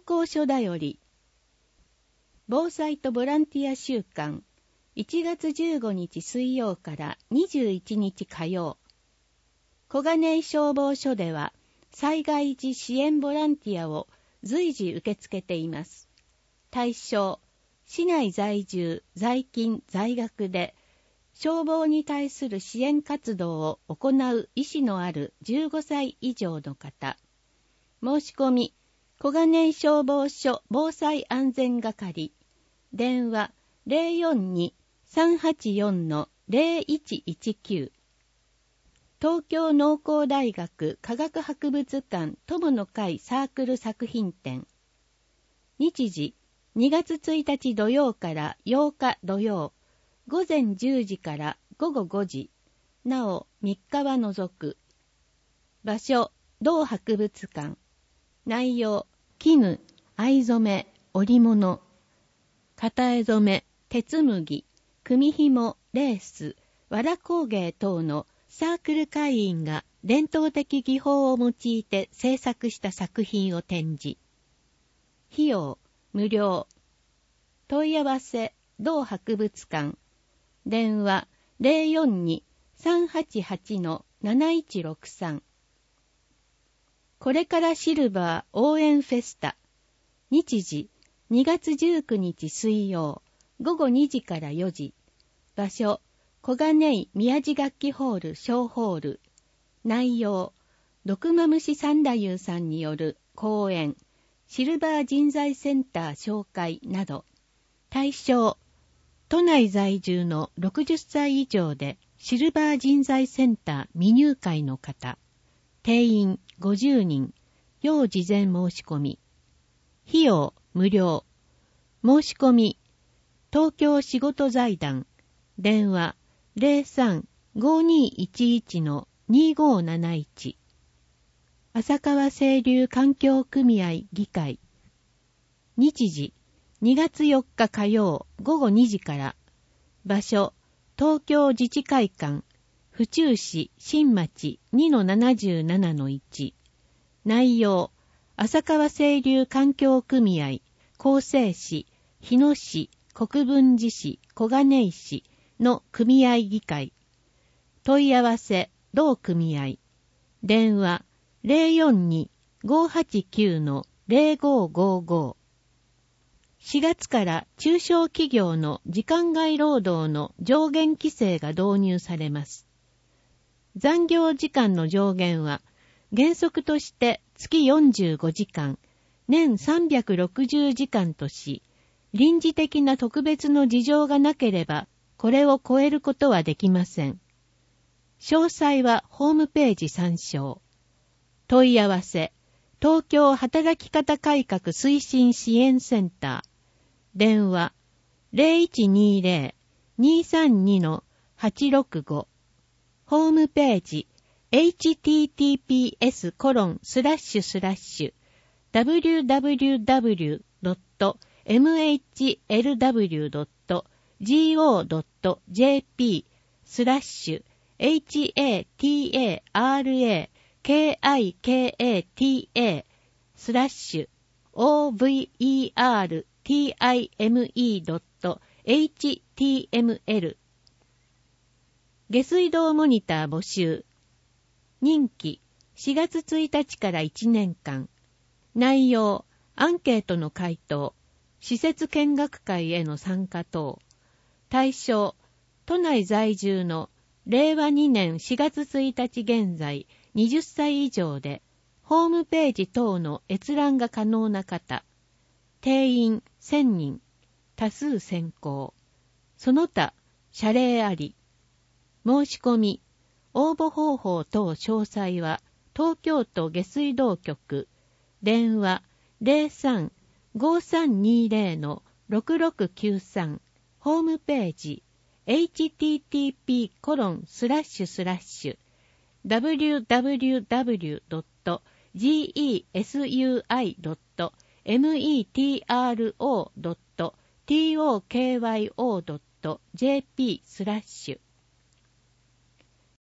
行書だより防災とボランティア週間1月15日水曜から21日火曜。小金井消防署では災害時支援ボランティアを随時受け付けています。対象、市内在住、在勤、在学で消防に対する支援活動を行う意思のある15歳以上の方。申し込み、小金井消防署防災安全係。電話 042-384-0119。東京農工大学科学博物館友の会サークル作品展。日時、2月1日土曜から8日土曜、午前10時から午後5時、なお3日は除く。場所、同博物館。内容、絹、藍染め、織物、型絵染め、鉄麦、組紐、レース、藁工芸等のサークル会員が伝統的技法を用いて制作した作品を展示。費用、無料。問い合わせ、同博物館。電話 042-388-7163。これからシルバー応援フェスタ。日時、2月19日水曜、午後2時から4時。場所、小金井宮地楽器ホール小ホール。内容、毒マムシ三太夫さんによる講演、シルバー人材センター紹介など。対象、都内在住の60歳以上でシルバー人材センター未入会の方。定員50人。要事前申し込み。費用無料。申し込み。東京仕事財団。電話 03-5211-2571。浅川清流環境組合議会。日時、2月4日火曜午後2時から。場所、東京自治会館、府中市新町 2-77-1。内容、浅川清流環境組合、厚生市、日野市、国分寺市、小金井市の組合議会。問い合わせ、同組合。電話、042-589-0555。4月から中小企業の時間外労働の上限規制が導入されます。残業時間の上限は原則として月45時間、年360時間とし、臨時的な特別の事情がなければこれを超えることはできません。詳細はホームページ参照。問い合わせ、東京働き方改革推進支援センター。電話 0120-232-865。ホームページ www.mhatrakikata/over.gov.jp/over.time.html 下水道モニター募集。任期4月1日から1年間。内容、アンケートの回答、施設見学会への参加等。対象、都内在住の令和2年4月1日現在20歳以上で、ホームページ等の閲覧が可能な方。定員1000人。多数選考。その他、謝礼あり。申し込み。応募方法等詳細は、東京都下水道局。電話 03-5320-6693。ホームページ。http://www.gesui.metro.tokyo.jp/